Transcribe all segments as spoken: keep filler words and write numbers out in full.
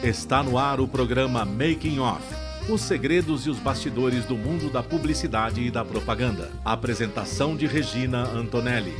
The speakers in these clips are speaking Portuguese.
Está no ar o programa Making Off, os segredos e os bastidores do mundo da publicidade e da propaganda. Apresentação de Regina Antonelli.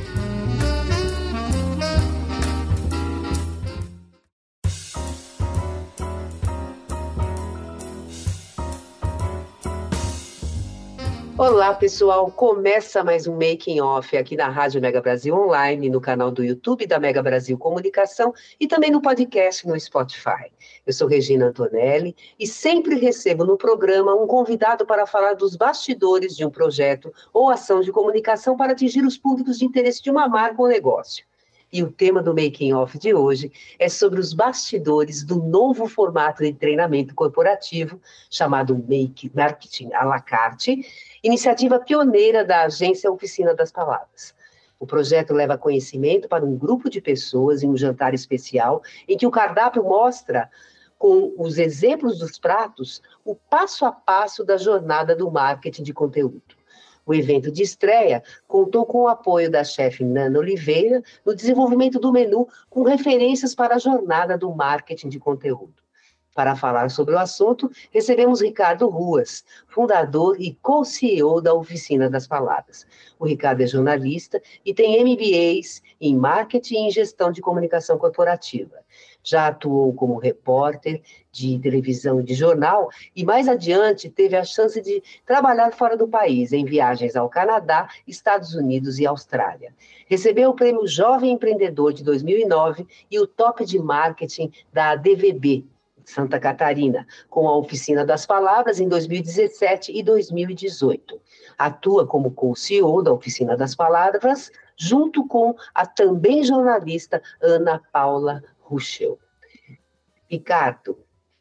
Olá, pessoal! Começa mais um Making Off aqui na Rádio Mega Brasil Online, no canal do YouTube da Mega Brasil Comunicação e também no podcast no Spotify. Eu sou Regina Antonelli e sempre recebo no programa um convidado para falar dos bastidores de um projeto ou ação de comunicação para atingir os públicos de interesse de uma marca ou negócio. E o tema do Making Off de hoje é sobre os bastidores do novo formato de treinamento corporativo chamado Make Marketing à la carte, iniciativa pioneira da agência Oficina das Palavras. O projeto leva conhecimento para um grupo de pessoas em um jantar especial em que o cardápio mostra, com os exemplos dos pratos, o passo a passo da jornada do marketing de conteúdo. O evento de estreia contou com o apoio da chefe Nana Oliveira no desenvolvimento do menu com referências para a jornada do marketing de conteúdo. Para falar sobre o assunto, recebemos Ricardo Ruas, fundador e co-C E O da Oficina das Palavras. O Ricardo é jornalista e tem M B As em Marketing e Gestão de Comunicação Corporativa. Já atuou como repórter de televisão e de jornal e, mais adiante, teve a chance de trabalhar fora do país, em viagens ao Canadá, Estados Unidos e Austrália. Recebeu o Prêmio Jovem Empreendedor de dois mil e nove e o Top de Marketing da A D V B, Santa Catarina, com a Oficina das Palavras em dois mil e dezessete e dois mil e dezoito. Atua como co-C E O da Oficina das Palavras, junto com a também jornalista Ana Paula Ruschel. Ricardo,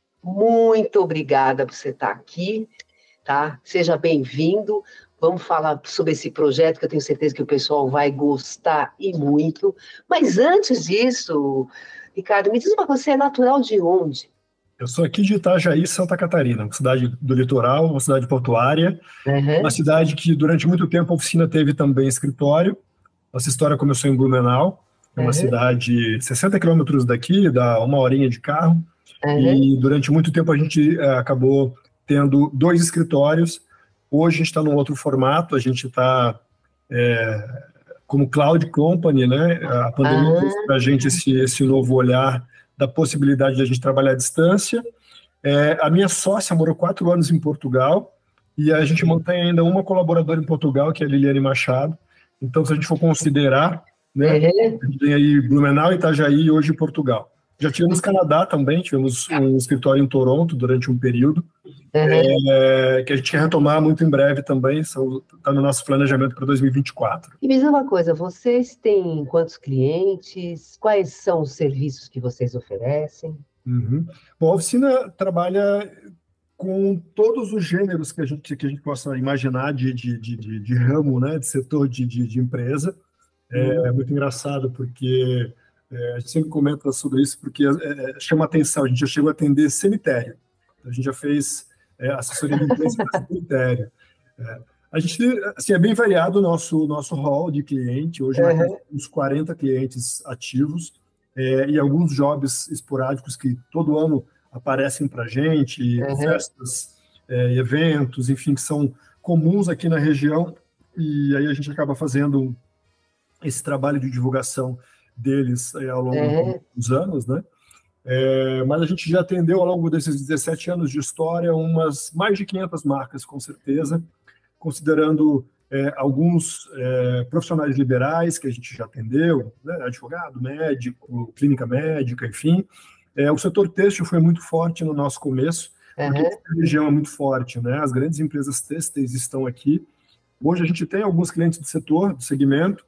muito obrigada por você estar aqui, tá? Seja bem-vindo. Vamos falar sobre esse projeto que eu tenho certeza que o pessoal vai gostar e muito. Mas antes disso, Ricardo, me diz uma coisa, você é natural de onde? Eu sou aqui de Itajaí, Santa Catarina, uma cidade do litoral, uma cidade portuária, uhum. Uma cidade que durante muito tempo a oficina teve também escritório. Nossa história começou em Blumenau, é uma uhum. cidade sessenta quilômetros daqui, dá uma horinha de carro, uhum. E durante muito tempo a gente é, acabou tendo dois escritórios. Hoje a gente está num outro formato, a gente está é, como cloud company, né? A pandemia uhum. trouxe para a gente esse, esse novo olhar da possibilidade de a gente trabalhar à distância. É, a minha sócia morou quatro anos em Portugal e a gente mantém ainda uma colaboradora em Portugal, que é a Liliane Machado. Então, se a gente for considerar, né, uhum. a gente tem aí Blumenau, Itajaí e hoje Portugal. Já tivemos Canadá também, tivemos um escritório em Toronto durante um período, uhum. é, que a gente quer retomar muito em breve também, está no nosso planejamento para dois mil e vinte e quatro. E me diz uma coisa, vocês têm quantos clientes? Quais são os serviços que vocês oferecem? Uhum. Bom, a oficina trabalha com todos os gêneros que a gente, que a gente possa imaginar de, de, de, de, de ramo, né, de setor de, de, de empresa. É, uhum. é muito engraçado porque é, a gente sempre comenta sobre isso porque é, chama atenção, a gente já chegou a atender cemitério, a gente já fez é, assessoria de imprensa para cemitério. É, a gente assim, é bem variado o nosso, nosso hall de cliente, hoje uhum. nós temos uns quarenta clientes ativos é, e alguns jobs esporádicos que todo ano aparecem para a gente, uhum. festas, é, eventos, enfim, que são comuns aqui na região, e aí a gente acaba fazendo esse trabalho de divulgação deles é, ao longo uhum. dos anos, né? É, mas a gente já atendeu ao longo desses dezessete anos de história umas mais de quinhentas marcas, com certeza, considerando é, alguns é, profissionais liberais que a gente já atendeu, né? Advogado, médico, clínica médica, enfim. É, o setor têxtil foi muito forte no nosso começo, porque uhum. a região é muito forte, né? As grandes empresas têxteis estão aqui. Hoje a gente tem alguns clientes do setor, do segmento,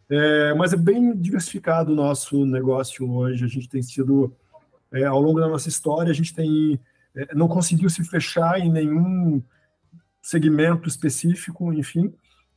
é, mas é bem diversificado o nosso negócio hoje. A gente tem sido, é, ao longo da nossa história, a gente tem, é, não conseguiu se fechar em nenhum segmento específico, enfim.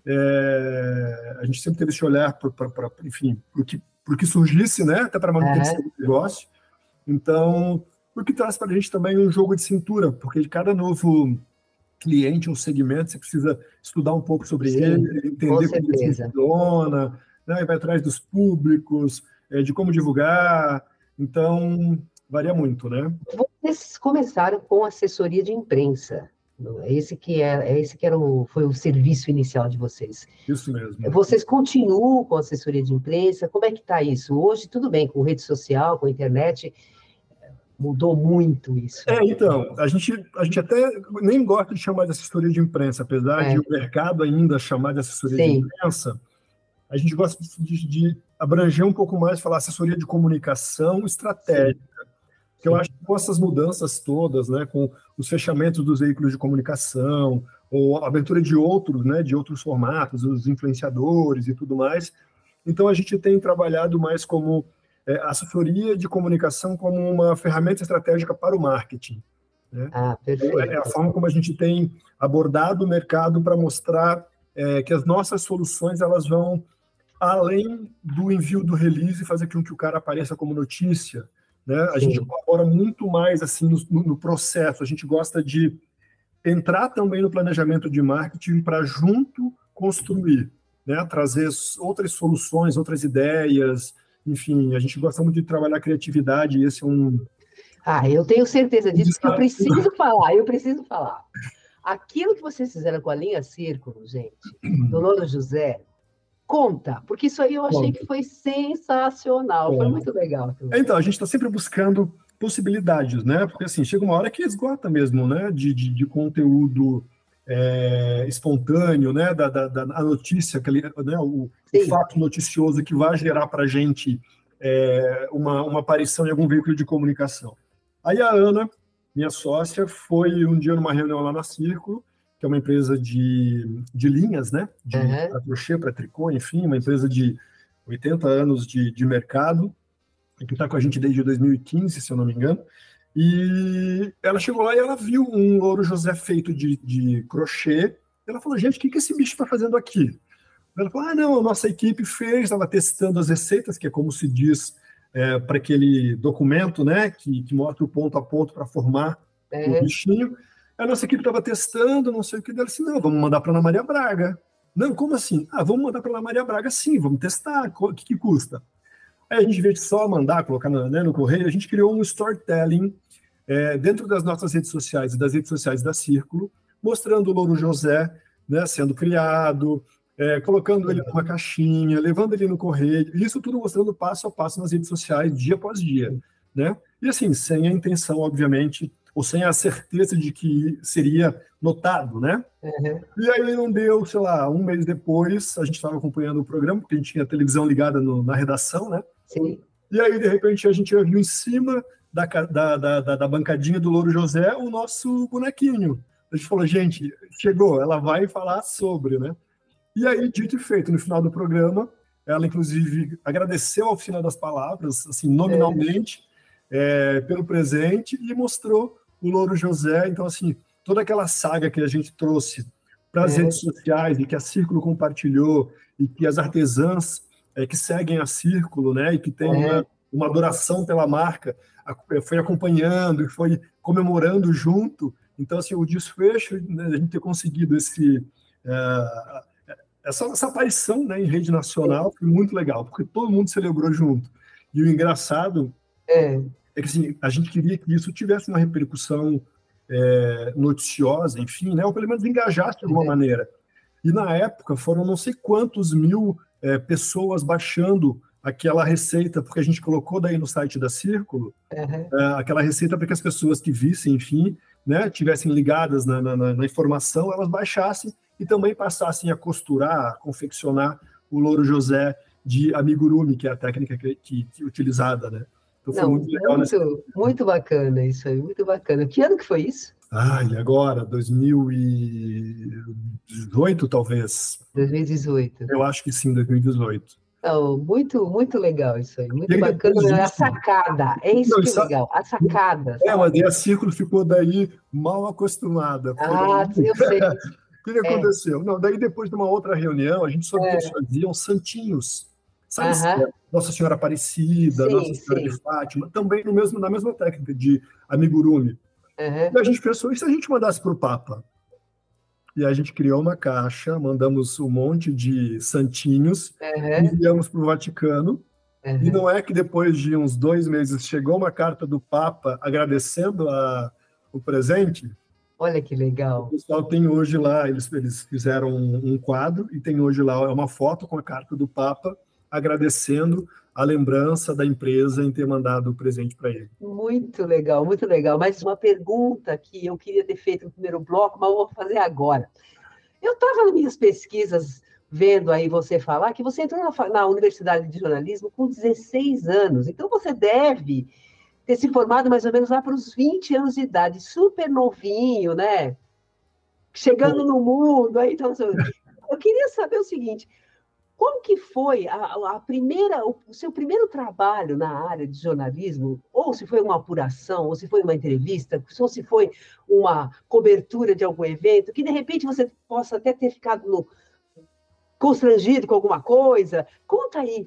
É, a gente sempre teve esse olhar para, enfim, para o que, que surgisse, né? Até para manutenção uhum. do negócio. Então, o que traz para a gente também um jogo de cintura, porque de cada novo cliente ou segmento, você precisa estudar um pouco sobre Sim, ele, entender como ele funciona, né, vai atrás dos públicos, é, de como divulgar, então varia muito, né? Você vocês começaram com assessoria de imprensa. Esse que, é, é esse que era o, foi o serviço inicial de vocês. Isso mesmo. Vocês continuam com assessoria de imprensa? Como é que está isso? Hoje, tudo bem, com rede social, com internet, mudou muito isso. É, então, a gente, a gente até nem gosta de chamar de assessoria de imprensa, apesar é. de o mercado ainda chamar de assessoria Sim. de imprensa, a gente gosta de, de abranger um pouco mais, falar assessoria de comunicação estratégica. Sim. Que eu acho que com essas mudanças todas, né, com os fechamentos dos veículos de comunicação, ou a abertura de outros, né, de outros formatos, os influenciadores e tudo mais, então a gente tem trabalhado mais como é, assessoria de comunicação como uma ferramenta estratégica para o marketing. Né? Ah, perfeito. É a forma como a gente tem abordado o mercado para mostrar é, que as nossas soluções elas vão além do envio do release e fazer com que o cara apareça como notícia. Né? A Sim. gente colabora muito mais assim no, no processo, a gente gosta de entrar também no planejamento de marketing para junto construir, né? Trazer outras soluções, outras ideias, enfim, a gente gosta muito de trabalhar a criatividade e esse é um... Ah, eu tenho certeza disso, que eu preciso falar, eu preciso falar. Aquilo que vocês fizeram com a linha Círculo, gente, do Louro José, conta, porque isso aí eu achei conta. que foi sensacional, conta. Foi muito legal. Então, a gente está sempre buscando possibilidades, né? Porque assim, chega uma hora que esgota mesmo, né? De, de, de conteúdo é, espontâneo, né? Da, da, da a notícia, aquele, né? o, o fato noticioso que vai gerar para a gente é, uma, uma aparição em algum veículo de comunicação. Aí a Ana, minha sócia, foi um dia numa reunião lá na Círculo, que é uma empresa de, de linhas, né? De uhum. para crochê, para tricô, enfim, uma empresa de oitenta anos de, de mercado, que está com a gente desde dois mil e quinze, se eu não me engano. E ela chegou lá e ela viu um Louro José feito de, de crochê. Ela falou, gente, o que, que esse bicho está fazendo aqui? Ela falou, ah, não, a nossa equipe fez, estava testando as receitas, que é como se diz é, para aquele documento, né? Que, que mostra o ponto a ponto para formar uhum. o bichinho. A nossa equipe estava testando, não sei o que, dela disse, não, vamos mandar para a Ana Maria Braga. Não, como assim? Ah, vamos mandar para a Ana Maria Braga, sim, vamos testar, o que, que custa? Aí a gente, em vez de só mandar, colocar no, né, no correio, a gente criou um storytelling é, dentro das nossas redes sociais e das redes sociais da Círculo, mostrando o Louro José, né, sendo criado, é, colocando ele numa caixinha, levando ele no correio, isso tudo mostrando passo a passo nas redes sociais, dia após dia. Né? E assim, sem a intenção, obviamente, ou sem a certeza de que seria notado, né? Uhum. E aí não deu, sei lá, um mês depois, a gente estava acompanhando o programa, porque a gente tinha a televisão ligada no, na redação, né? Sim. E aí, de repente, a gente viu em cima da, da, da, da bancadinha do Louro José o nosso bonequinho. A gente falou, gente, chegou, ela vai falar sobre, né? E aí, dito e feito, no final do programa, ela, inclusive, agradeceu a Oficina das Palavras, assim, nominalmente, é. É, pelo presente e mostrou o Louro José. Então, assim, toda aquela saga que a gente trouxe para as é. redes sociais e que a Círculo compartilhou e que as artesãs é, que seguem a Círculo, né, e que tem é. uma, uma adoração pela marca, a, foi acompanhando e foi comemorando junto. Então, assim, o desfecho, né, a gente ter conseguido esse, é, essa, essa aparição, né, em rede nacional foi muito legal, porque todo mundo celebrou junto. E o engraçado é, é que assim, a gente queria que isso tivesse uma repercussão é, noticiosa, enfim, né, ou pelo menos engajasse de alguma maneira. E na época foram não sei quantos mil é, pessoas baixando aquela receita, porque a gente colocou daí no site da Círculo, uhum. é, aquela receita para que as pessoas que vissem, enfim, né, tivessem ligadas na, na, na informação, elas baixassem e também passassem a costurar, a confeccionar o Louro José de amigurumi, que é a técnica que, que, que é utilizada, né? Então foi Não, muito legal. Muito, nesse... muito bacana isso aí, muito bacana. Que ano que foi isso? Ah, e agora? dois mil e dezoito, talvez? dois mil e dezoito. Eu acho que sim, dois mil e dezoito. Não, muito, muito legal isso aí, muito bacana. Disso, a sacada, é isso não, que é legal, a sacada. É, mas a Círculo ficou daí mal acostumada. Ah, daí... eu sei. O que, que é. aconteceu? Não, daí depois de uma outra reunião, a gente soube é. que eles faziam santinhos. Sabe, uh-huh. Nossa Senhora Aparecida, sim, Nossa Senhora sim. de Fátima, também no mesmo, na mesma técnica de amigurumi. Uh-huh. E a gente pensou, e se a gente mandasse para o Papa? E a gente criou uma caixa, mandamos um monte de santinhos, uh-huh. enviamos para o Vaticano, Uhum. E não é que depois de uns dois meses chegou uma carta do Papa agradecendo a, o presente? Olha que legal. O pessoal tem hoje lá, eles, eles fizeram um, um quadro e tem hoje lá uma foto com a carta do Papa agradecendo a lembrança da empresa em ter mandado o presente para ele. Muito legal, muito legal. Mas uma pergunta que eu queria ter feito no primeiro bloco, mas eu vou fazer agora. Eu estava nas minhas pesquisas vendo aí você falar que você entrou na, na Universidade de Jornalismo com dezesseis anos. Então você deve ter se formado mais ou menos lá para os vinte anos de idade, super novinho, né? Chegando no mundo. Aí, então, eu queria saber o seguinte, como que foi a, a primeira, o seu primeiro trabalho na área de jornalismo? Ou se foi uma apuração, ou se foi uma entrevista, ou se foi uma cobertura de algum evento, que de repente você possa até ter ficado no, constrangido com alguma coisa. Conta aí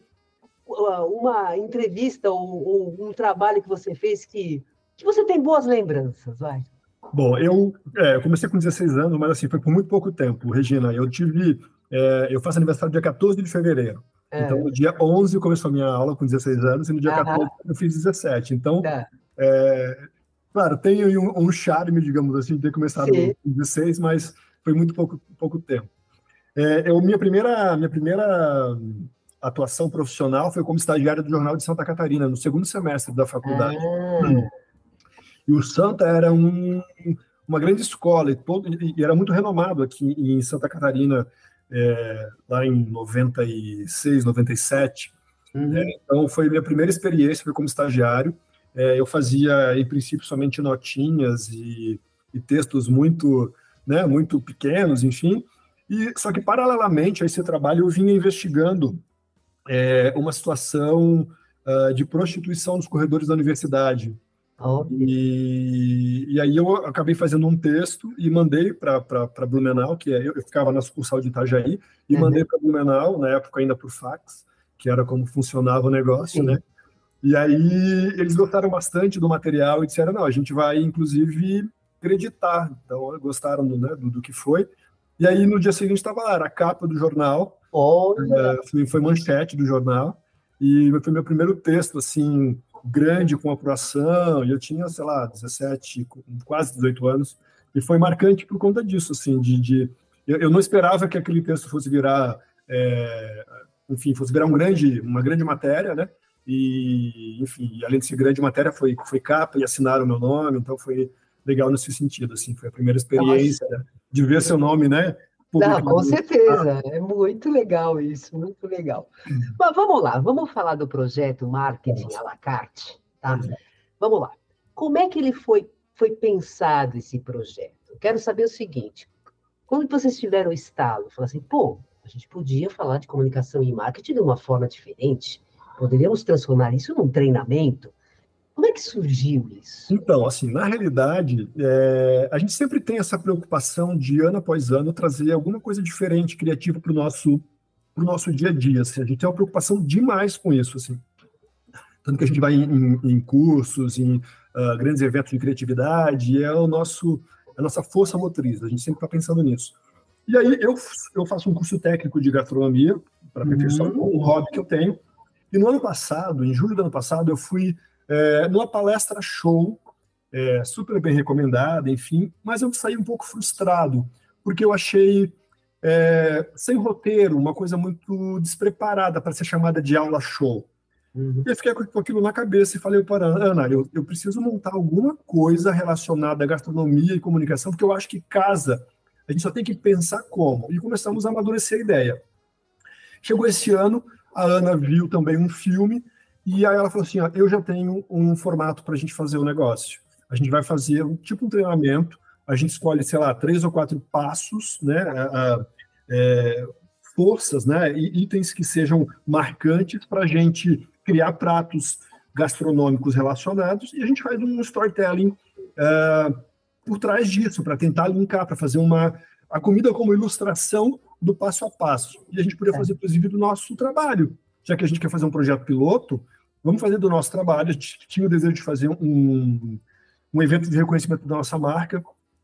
uma entrevista ou, ou um trabalho que você fez que, que você tem boas lembranças, vai. Bom, eu é, comecei com dezesseis anos, mas assim, foi por muito pouco tempo, Regina. Eu tive, é, eu faço aniversário dia quatorze de fevereiro. É. Então, no dia onze começou a minha aula com dezesseis anos, e no dia Aham. quatorze eu fiz dezessete. Então, tá. é, claro, tem um, um charme, digamos assim, de ter começado Sim. com dezesseis, mas foi muito pouco, pouco tempo. É, eu, minha, primeira, minha primeira atuação profissional foi como estagiário do Jornal de Santa Catarina, no segundo semestre da faculdade. Ah. E o Santa era um, uma grande escola, e, todo, e era muito renomado aqui em Santa Catarina, é, lá em noventa e seis, noventa e sete. Uhum. É, então, foi minha primeira experiência, foi como estagiário. É, eu fazia, em princípio, somente notinhas e, e textos muito, né, muito pequenos, enfim. E, só que, paralelamente a esse trabalho, eu vinha investigando é, uma situação uh, de prostituição nos corredores da universidade. Oh. E, e aí eu acabei fazendo um texto e mandei para Blumenau, que é, eu, eu ficava na sucursal de Itajaí, e uhum. mandei para Blumenau, na época ainda por fax, que era como funcionava o negócio, Sim. né? E aí eles gostaram bastante do material e disseram, não, a gente vai, inclusive, acreditar. Então, gostaram do, né, do, do que foi. E aí, no dia seguinte, estava lá, era a capa do jornal, oh. é, foi, foi manchete do jornal, e foi meu primeiro texto, assim, grande, com apuração, e eu tinha, sei lá, dezessete, quase dezoito anos, e foi marcante por conta disso, assim, de... de eu, eu não esperava que aquele texto fosse virar, é, enfim, fosse virar um grande, uma grande matéria, né, e, enfim, além de ser grande matéria, foi, foi capa e assinaram o meu nome, então foi legal nesse sentido, assim, foi a primeira experiência Nossa. de ver seu nome, né? Não, com certeza, é muito legal isso, muito legal. Mas vamos lá, vamos falar do projeto Marketing à la carte, tá? Vamos lá. Como é que ele foi, foi pensado, esse projeto? Eu quero saber o seguinte, quando vocês tiveram o estalo, falaram assim, pô, a gente podia falar de comunicação e marketing de uma forma diferente, poderíamos transformar isso num treinamento? Como é que surgiu isso? Então, assim, na realidade, é, a gente sempre tem essa preocupação de, ano após ano, trazer alguma coisa diferente, criativa para o nosso, pro nosso dia a dia. Assim. A gente tem uma preocupação demais com isso. Assim. Tanto que a gente vai em, em cursos, em uh, grandes eventos de criatividade, e é o nosso, a nossa força motriz. A gente sempre está pensando nisso. E aí, eu, eu faço um curso técnico de gastronomia, para aperfeiçoar uhum. um hobby que eu tenho. E no ano passado, em julho do ano passado, eu fui É, numa palestra show, é, super bem recomendada, enfim, mas eu saí um pouco frustrado, porque eu achei é, sem roteiro, uma coisa muito despreparada para ser chamada de aula show. Uhum. E eu fiquei com aquilo na cabeça e falei para a Ana, eu, eu preciso montar alguma coisa relacionada à gastronomia e comunicação, porque eu acho que casa, a gente só tem que pensar como. E começamos a amadurecer a ideia. Chegou esse ano, a Ana viu também um filme, e aí ela falou assim, ó, eu já tenho um formato para a gente fazer o negócio. A gente vai fazer um tipo um treinamento, a gente escolhe, sei lá, três ou quatro passos, né, a, é, forças, né, e itens que sejam marcantes para a gente criar pratos gastronômicos relacionados, e a gente faz um storytelling uh, por trás disso, para tentar linkar, para fazer uma, a comida como ilustração do passo a passo. E a gente poderia fazer, inclusive, do nosso trabalho. Já que a gente quer fazer um projeto piloto, vamos fazer do nosso trabalho. A gente tinha o desejo de fazer um, um evento de reconhecimento da nossa marca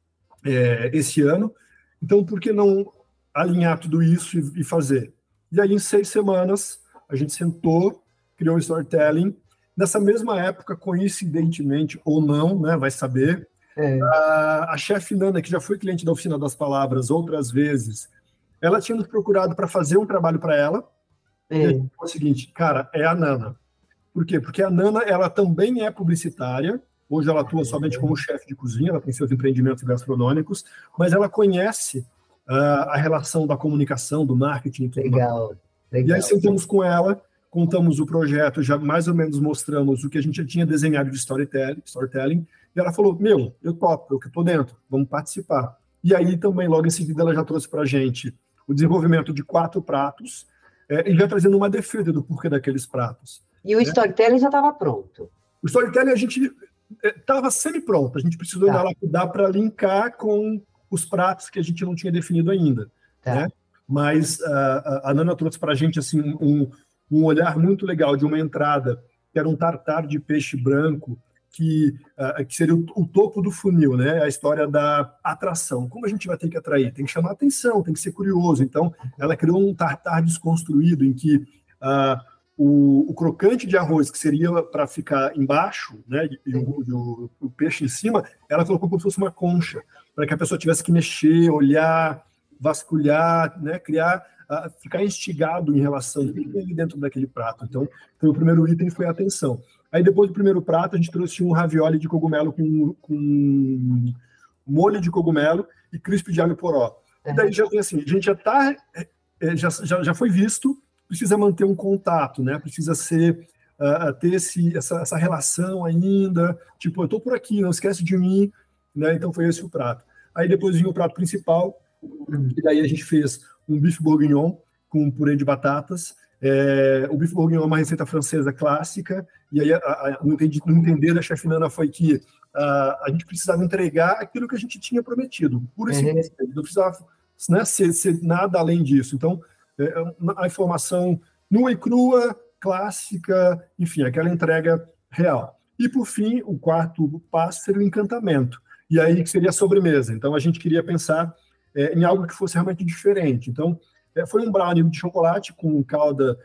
é, esse ano. Então, por que não alinhar tudo isso e, e fazer? E aí, em seis semanas, a gente sentou criou o storytelling. Nessa mesma época, coincidentemente ou não, né, vai saber, é. a, a chefe Nana, que já foi cliente da Oficina das Palavras outras vezes, ela tinha nos procurado para fazer um trabalho para ela. É. E a gente falou o seguinte, cara, é a Nana. Por quê? Porque a Nana, ela também é publicitária. Hoje ela atua somente como chefe de cozinha, ela tem seus empreendimentos gastronômicos, mas ela conhece uh, a relação da comunicação, do marketing. Tudo legal, legal. E aí sentamos com ela, contamos o projeto, já mais ou menos mostramos o que a gente já tinha desenhado de storytelling, storytelling e ela falou, meu, eu topo, eu que estou dentro, vamos participar. E aí também, logo em seguida, ela já trouxe para a gente o desenvolvimento de quatro pratos, é, e já trazendo uma defesa do porquê daqueles pratos. E o né? storytelling já estava pronto? O storytelling a gente estava semi-pronto, a gente precisou tá. dar para linkar com os pratos que a gente não tinha definido ainda. Tá. Né? Mas uh, a Nana trouxe para a gente assim, um, um olhar muito legal de uma entrada, que era um tartar de peixe branco, que, uh, que seria o, o topo do funil, né? A história da atração. Como a gente vai ter que atrair? Tem que chamar atenção, tem que ser curioso. Então, ela criou um tartar desconstruído, em que uh, o, o crocante de arroz, que seria para ficar embaixo, né? E o, o, o peixe em cima, ela colocou como se fosse uma concha, para que a pessoa tivesse que mexer, olhar, vasculhar, né? Criar, uh, ficar instigado em relação ao que tem ali dentro daquele prato. Então, então, o primeiro item foi a atenção. Aí, depois do primeiro prato, a gente trouxe um ravioli de cogumelo com, com molho de cogumelo e crisp de alho poró. E daí, já tem assim, a gente já tá, já, já, já foi visto, precisa manter um contato, né? Precisa ser, uh, ter esse, essa, essa relação ainda, tipo, eu tô por aqui, não esquece de mim, né? Então, foi esse o prato. Aí, depois vinha o prato principal, e daí a gente fez um bife bourguignon com purê de batatas. É, o bife bourguignon é uma receita francesa clássica, e aí a, a, no, no entender da chefe Nana foi que a, a gente precisava entregar aquilo que a gente tinha prometido, puro e simples, uhum. Não precisava, né, ser, ser nada além disso. Então, é, a informação nua e crua, clássica, enfim, aquela entrega real. E, por fim, o quarto passo seria o encantamento, e aí que seria a sobremesa. Então, a gente queria pensar é, em algo que fosse realmente diferente. Então, É, foi um brownie de chocolate com calda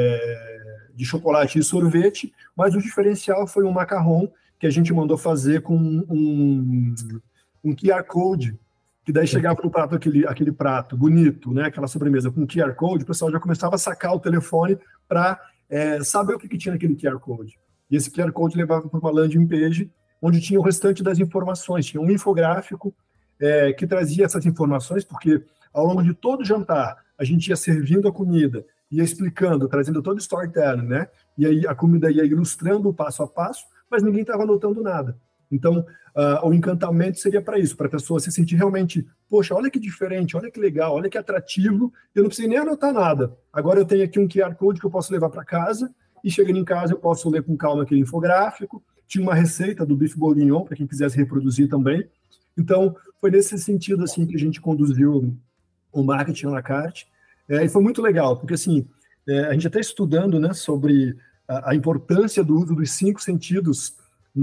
é, de chocolate e sorvete, mas o diferencial foi um macarrão que a gente mandou fazer com um, um Q R Code, que daí chegava no prato, aquele, aquele prato bonito, né, aquela sobremesa com Q R Code, o pessoal já começava a sacar o telefone para é, saber o que, que tinha naquele Q R Code. E esse Q R Code levava para uma landing page, onde tinha o restante das informações, tinha um infográfico é, que trazia essas informações, porque ao longo de todo o jantar, a gente ia servindo a comida, ia explicando, trazendo todo o storytelling, né? E aí a comida ia ilustrando o passo a passo, mas ninguém estava anotando nada. Então, uh, o encantamento seria para isso, para a pessoa se sentir realmente, poxa, olha que diferente, olha que legal, olha que atrativo, eu não preciso nem anotar nada. Agora eu tenho aqui um Q R Code que eu posso levar para casa, e chegando em casa eu posso ler com calma aquele infográfico. Tinha uma receita do bife bourguignon, para quem quisesse reproduzir também. Então, foi nesse sentido assim que a gente conduziu o marketing à la carte, é, e foi muito legal, porque assim, é, a gente está estudando, né, sobre a, a importância do uso dos cinco sentidos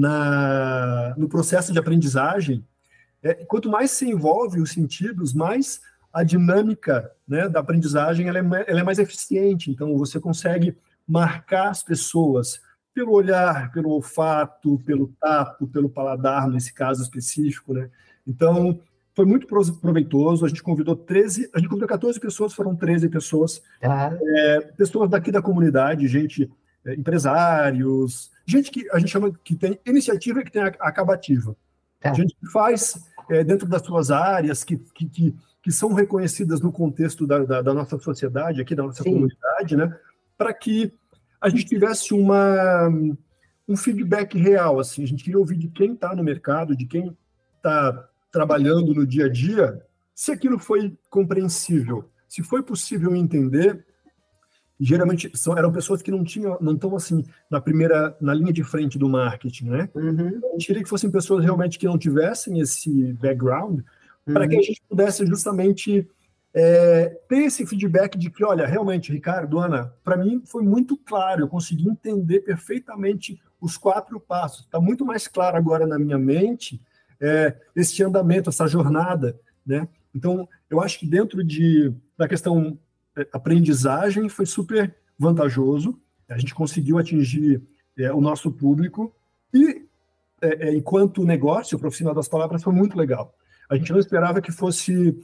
na, no processo de aprendizagem. É, quanto mais se envolve os sentidos, mais a dinâmica, né, da aprendizagem ela é, ela é mais eficiente, então você consegue marcar as pessoas pelo olhar, pelo olfato, pelo tato, pelo paladar, nesse caso específico, né, então foi muito proveitoso, a gente convidou treze, a gente convidou quatorze pessoas, foram treze pessoas, ah. é, pessoas daqui da comunidade, gente, é, empresários, gente que a gente chama que tem iniciativa e que tem acabativa. Ah. Gente que faz é, dentro das suas áreas, que, que, que, que são reconhecidas no contexto da, da, da nossa sociedade, aqui da nossa Sim. comunidade, né, para que a gente tivesse uma, um feedback real, assim, a gente queria ouvir de quem está no mercado, de quem está trabalhando no dia a dia, se aquilo foi compreensível, se foi possível entender. Geralmente são, eram pessoas que não tinham, não estão assim na primeira, na linha de frente do marketing, né? Uhum. A gente queria que fossem pessoas realmente que não tivessem esse background, uhum. para que a gente pudesse justamente é, ter esse feedback de que, olha, realmente, Ricardo, Ana, para mim foi muito claro, eu consegui entender perfeitamente os quatro passos. Está muito mais claro agora na minha mente É, esse andamento, essa jornada, né? Então, eu acho que dentro de, da questão é, aprendizagem foi super vantajoso. A gente conseguiu atingir é, o nosso público e, é, é, enquanto negócio, para o final das palavras, foi muito legal. A gente não esperava que fosse...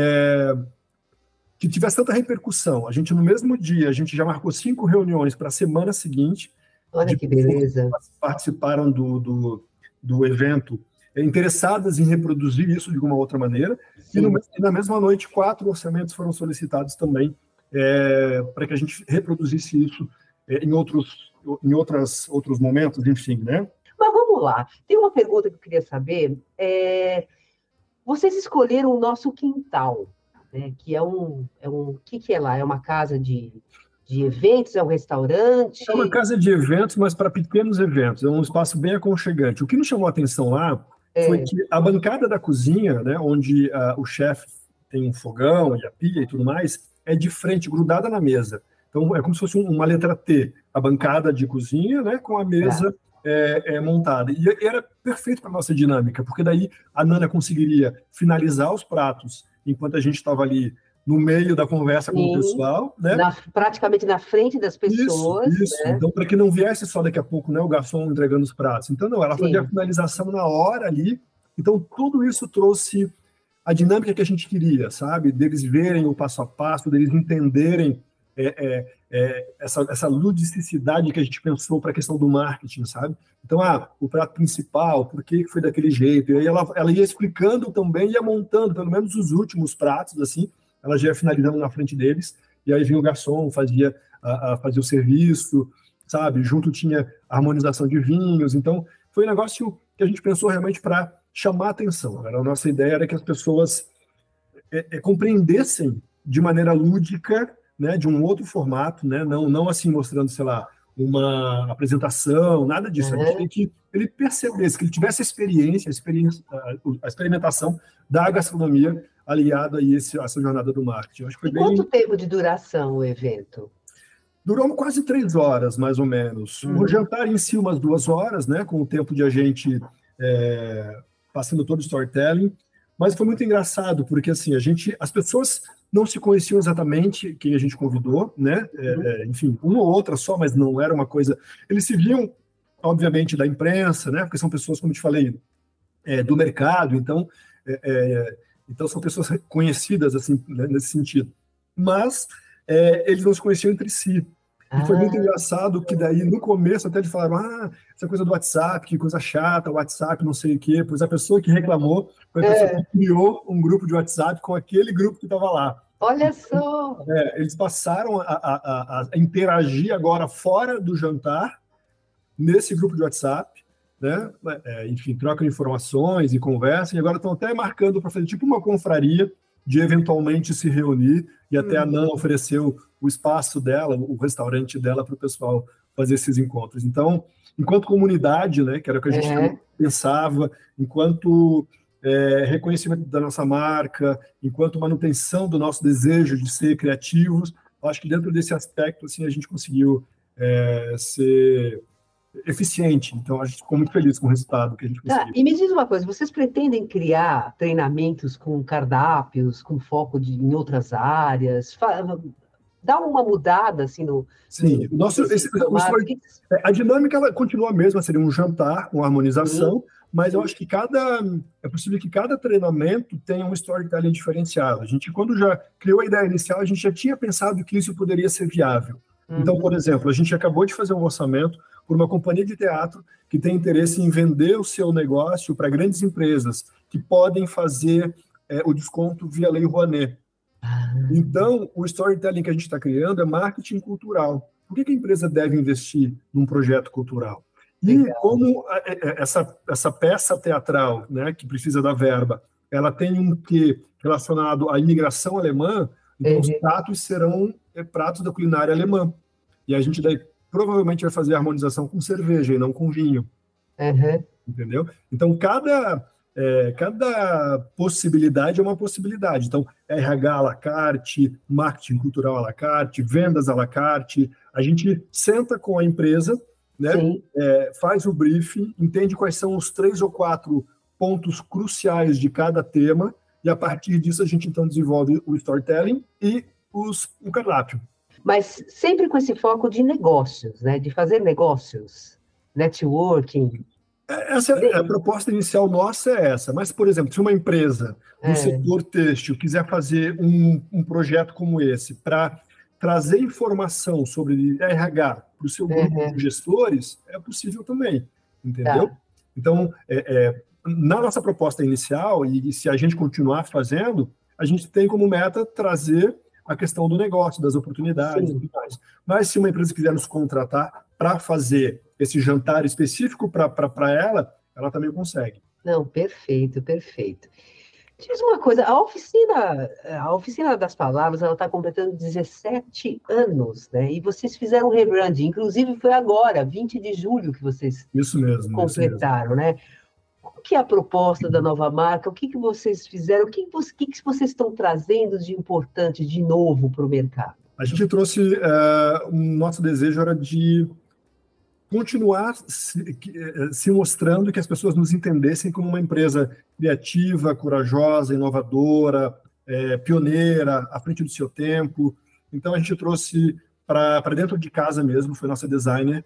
É, que tivesse tanta repercussão. A gente, no mesmo dia, a gente já marcou cinco reuniões para a semana seguinte. Olha que beleza. Que participaram do, do, do evento, interessadas em reproduzir isso de alguma outra maneira. E, no, e na mesma noite, quatro orçamentos foram solicitados também é, para que a gente reproduzisse isso é, em, outros, em outras, outros momentos, enfim, né? Mas vamos lá. Tem uma pergunta que eu queria saber. É, vocês escolheram o nosso quintal, né, que é um... É um o que, que é lá? É uma casa de... de eventos, é um restaurante? É uma casa de eventos, mas para pequenos eventos. É um espaço bem aconchegante. O que nos chamou a atenção lá é. foi que a bancada da cozinha, né, onde uh, o chefe tem um fogão e a pia e tudo mais, é de frente, grudada na mesa. Então, é como se fosse uma letra T, a bancada de cozinha, né, com a mesa é. É, é, montada. E era perfeito para a nossa dinâmica, porque daí a Nana conseguiria finalizar os pratos enquanto a gente estava ali no meio da conversa com Sim, o pessoal, né? Na, praticamente na frente das pessoas. Isso, isso. Né? Então, para que não viesse só daqui a pouco, né, o garçom entregando os pratos. Então, não, ela Sim. fazia a finalização na hora ali. Então, tudo isso trouxe a dinâmica que a gente queria, sabe? Deles verem o passo a passo, deles entenderem é, é, é, essa, essa ludicidade que a gente pensou para a questão do marketing, sabe? Então, ah, o prato principal, por que foi daquele jeito? E aí ela, ela ia explicando também, ia montando, pelo menos os últimos pratos, assim, ela já ia finalizando na frente deles, e aí vinha o garçom, fazia, a, a, fazia o serviço, sabe? Junto tinha a harmonização de vinhos. Então, foi um negócio que a gente pensou realmente para chamar a atenção. A nossa ideia era que as pessoas é, é, compreendessem de maneira lúdica, né, de um outro formato, né? não, não assim mostrando, sei lá, uma apresentação, nada disso. Uhum. A gente tem que ele percebesse, que ele tivesse a experiência, a, experiência, a experimentação da gastronomia aliada a esse, essa jornada do marketing. Acho que foi e bem... Quanto tempo de duração o evento? Durou quase três horas, mais ou menos. Uhum. O jantar em si, umas duas horas, né, com o tempo de a gente é, passando todo o storytelling. Mas foi muito engraçado, porque assim, a gente, as pessoas não se conheciam exatamente quem a gente convidou, né? É, uhum. é, enfim, uma ou outra só, mas não era uma coisa... Eles se viam, obviamente, da imprensa, né? Porque são pessoas, como eu te falei, é, do mercado, então... É, é, Então, são pessoas conhecidas, assim, né, nesse sentido. Mas é, eles não se conheciam entre si. E foi muito engraçado que daí, no começo, até eles falaram, ah, essa coisa do WhatsApp, que coisa chata, WhatsApp, não sei o quê. Pois a pessoa que reclamou foi a pessoa é. que criou um grupo de WhatsApp com aquele grupo que estava lá. Olha só! É, eles passaram a, a, a, a interagir agora fora do jantar, nesse grupo de WhatsApp, né? É, enfim, trocam informações e conversam, e agora estão até marcando para fazer tipo uma confraria de eventualmente se reunir, e até uhum. a Nana ofereceu o espaço dela, o restaurante dela, para o pessoal fazer esses encontros. Então, enquanto comunidade, né, que era o que a gente é. pensava, enquanto é, reconhecimento da nossa marca, enquanto manutenção do nosso desejo de ser criativos, acho que dentro desse aspecto assim, a gente conseguiu é, ser... eficiente, então a gente ficou muito feliz com o resultado que a gente conseguiu. Tá, e me diz uma coisa, vocês pretendem criar treinamentos com cardápios, com foco de, em outras áreas? Dá uma mudada assim no... Sim, no, o nosso, esse, o story, a dinâmica ela continua a mesma, seria um jantar, uma harmonização, sim, mas sim. eu acho que cada, é possível que cada treinamento tenha um storytelling diferenciado. A gente, quando já criou a ideia inicial, a gente já tinha pensado que isso poderia ser viável. Uhum. Então, por exemplo, a gente acabou de fazer um orçamento por uma companhia de teatro que tem interesse em vender o seu negócio para grandes empresas que podem fazer é, o desconto via Lei Rouanet. Então, o storytelling que a gente está criando é marketing cultural. Por que, que a empresa deve investir num projeto cultural? E Legal. como a, a, essa, essa peça teatral, né, que precisa da verba, ela tem um quê relacionado à imigração alemã, então uhum. os pratos serão é, pratos da culinária alemã. E a gente daí provavelmente vai fazer a harmonização com cerveja e não com vinho. Uhum. Entendeu? Então, cada, é, cada possibilidade é uma possibilidade. Então, R H à la carte, marketing cultural à la carte, vendas à la carte. A gente senta com a empresa, né, é, faz o briefing, entende quais são os três ou quatro pontos cruciais de cada tema, e a partir disso a gente, então, desenvolve o storytelling e os, o cardápio. mas sempre com esse foco de negócios, né? De fazer negócios, networking. Essa, a proposta inicial nossa é essa, mas, por exemplo, se uma empresa do É. setor têxtil quiser fazer um, um projeto como esse para trazer informação sobre R H para o seu grupo Uhum. de gestores, é possível também, entendeu? Tá. Então, é, é, na nossa proposta inicial, e, e se a gente continuar fazendo, a gente tem como meta trazer a questão do negócio, das oportunidades Sim. e tudo mais. Mas se uma empresa quiser nos contratar para fazer esse jantar específico para ela, ela também consegue. Não, perfeito, perfeito. Diz uma coisa, a oficina, a oficina das palavras, ela está completando dezessete anos, né? E vocês fizeram um rebranding, inclusive foi agora, vinte de julho, que vocês Isso mesmo. completaram, né? Qual que é a proposta da nova marca? O que, que vocês fizeram? O que, que, vocês, que, que vocês estão trazendo de importante, de novo para o mercado? A gente trouxe, uh, o nosso desejo era de continuar se, se mostrando que as pessoas nos entendessem como uma empresa criativa, corajosa, inovadora, é, pioneira, à frente do seu tempo. Então, a gente trouxe para dentro de casa mesmo, foi nossa designer,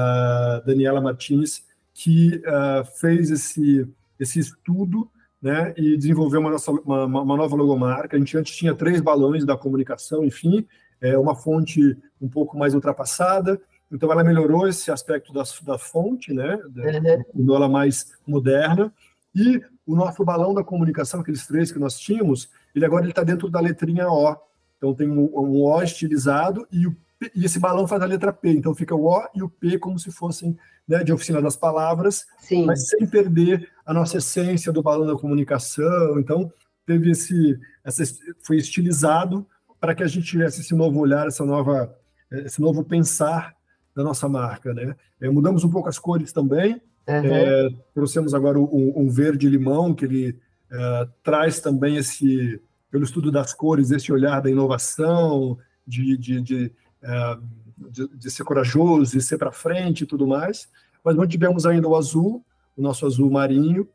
a Daniela Martins, que uh, fez esse, esse estudo, né, e desenvolveu uma, nossa, uma, uma nova logomarca. A gente antes tinha três balões da comunicação, enfim, é, uma fonte um pouco mais ultrapassada. Então, ela melhorou esse aspecto da, da fonte, né? Tornou ela mais moderna. E o nosso balão da comunicação, aqueles três que nós tínhamos, ele agora está dentro da letrinha O. Então, tem um, um O estilizado e, o, e esse balão faz a letra P. Então, fica o O e o P como se fossem, né, de oficina das palavras, Sim. Mas sem perder a nossa essência do balão da comunicação. Então, teve esse, essa, foi estilizado para que a gente tivesse esse novo olhar, essa nova, esse novo pensar da nossa marca, né? É, mudamos um pouco as cores também. Uhum. É, trouxemos agora um, um verde-limão, que ele é, traz também esse, pelo estudo das cores, esse olhar da inovação, de, de, de, é, de, de ser corajoso, de ser para frente e tudo mais. Mas nós tivemos ainda o azul, o nosso azul marinho,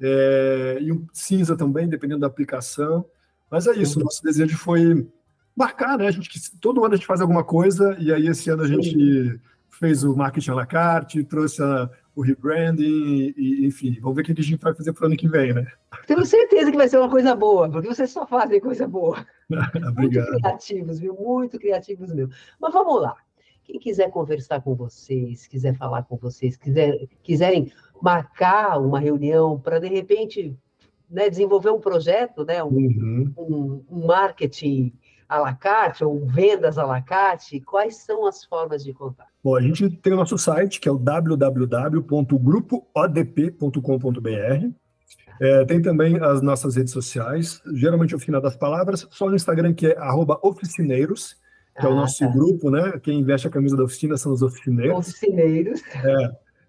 é, e o cinza também, dependendo da aplicação. Mas é isso, o nosso desejo foi marcar, né? A gente, todo ano a gente faz alguma coisa, e aí esse ano a gente Sim. fez o marketing à la carte, trouxe a, o rebranding, e, e, enfim, vamos ver o que a gente vai fazer para o ano que vem, né? Tenho certeza que vai ser uma coisa boa, porque vocês só fazem coisa boa. Obrigado. Muito criativos, viu? Muito criativos mesmo. Mas vamos lá. Quem quiser conversar com vocês, quiser falar com vocês, quiser, quiserem marcar uma reunião para, de repente, né, desenvolver um projeto, né, um, uhum. um, um marketing à la carte, ou vendas à la carte, quais são as formas de contato? Bom, a gente tem o nosso site, que é o w w w ponto grupo o d p ponto com ponto b r. É, tem também as nossas redes sociais, geralmente Oficina das Palavras, só no Instagram, que é arroba oficineiros, que ah, é o nosso tá. grupo, né? Quem veste a camisa da oficina são os oficineiros. Oficineiros. É.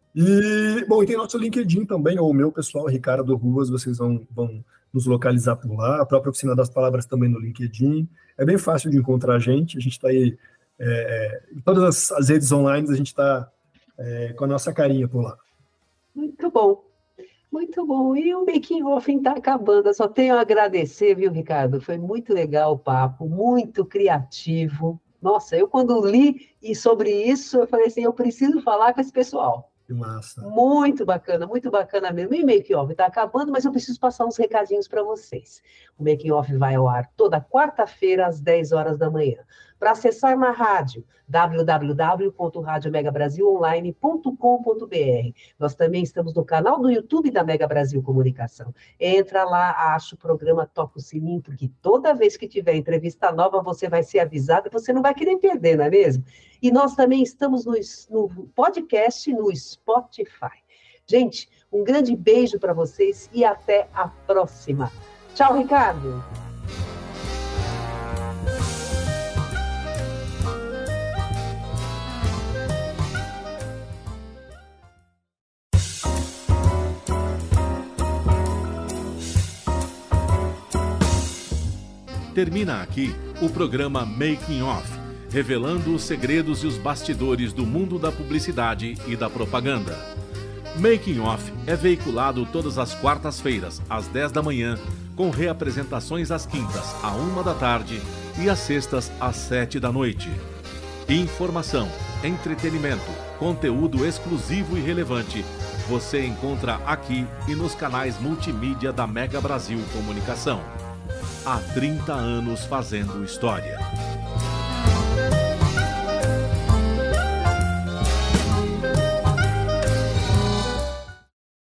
E, bom, e tem nosso LinkedIn também, ou o meu pessoal, Ricardo Ruas, vocês vão, vão nos localizar por lá, a própria Oficina das Palavras também no LinkedIn. É bem fácil de encontrar a gente, a gente está aí, é, em todas as, as redes online, a gente está é, com a nossa carinha por lá. Muito bom, muito bom. E o Making Off está acabando, eu só tenho a agradecer, viu, Ricardo? Foi muito legal o papo, muito criativo. Nossa, eu quando li e sobre isso, eu falei assim, eu preciso falar com esse pessoal. Que massa. Muito bacana, muito bacana mesmo. E o Making Off está acabando, mas eu preciso passar uns recadinhos para vocês. O Making Off vai ao ar toda quarta-feira, às dez horas da manhã. Para acessar na rádio, w w w ponto rádio mega brasil online ponto com ponto b r. Nós também estamos no canal do YouTube da Mega Brasil Comunicação. Entra lá, acha o programa, toca o sininho, porque toda vez que tiver entrevista nova, você vai ser avisado e você não vai querer perder, não é mesmo? E nós também estamos no, no podcast no Spotify. Gente, um grande beijo para vocês e até a próxima. Tchau, Ricardo. Termina aqui o programa Making Off, revelando os segredos e os bastidores do mundo da publicidade e da propaganda. Making Off é veiculado todas as quartas-feiras, às dez da manhã, com reapresentações às quintas, à uma da tarde e às sextas, às sete da noite. Informação, entretenimento, conteúdo exclusivo e relevante. Você encontra aqui e nos canais multimídia da Mega Brasil Comunicação. Há trinta anos fazendo história.